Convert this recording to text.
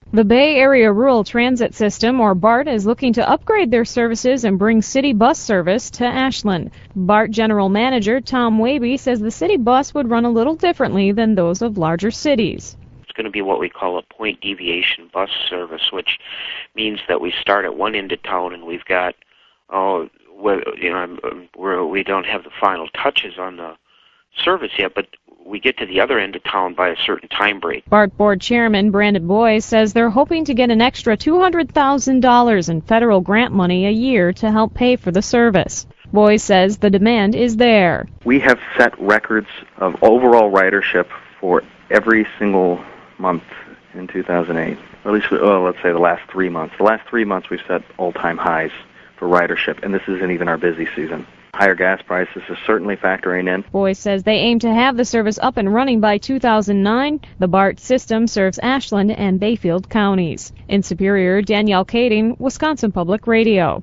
The Bay Area Rural Transit System, or BART, is looking to upgrade their services and bring city bus service to Ashland. BART General Manager Tom Waby says the city bus would run a little differently than those of larger cities. It's going to be what we call a point deviation bus service, which means that we start at one end of town and we've got, we don't have the final touches on the service yet, but we get to the other end of town by a certain time break. BART Board Chairman Brandon Boyes says they're hoping to get an extra $200,000 in federal grant money a year to help pay for the service. Boyes says the demand is there. We have set records of overall ridership for every single month in 2008. Or at least, let's say the last 3 months. The last 3 months we've set all-time highs for ridership, and this isn't even our busy season. Higher gas prices is certainly factoring in. Boyes says they aim to have the service up and running by 2009. The BART system serves Ashland and Bayfield counties. In Superior, Danielle Kading, Wisconsin Public Radio.